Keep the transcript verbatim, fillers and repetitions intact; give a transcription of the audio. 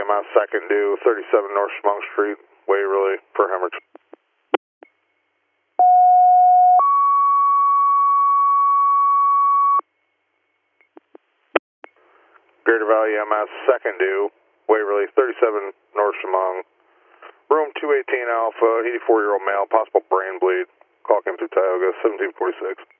M S second due, thirty-seven North Schmunk Street, Waverly, for hemorrhage. Greater Valley M S second due, Waverly, thirty-seven North Schmunk, room two eighteen Alpha, eighty-four year old male, possible brain bleed. Call came through Tioga, seventeen forty-six.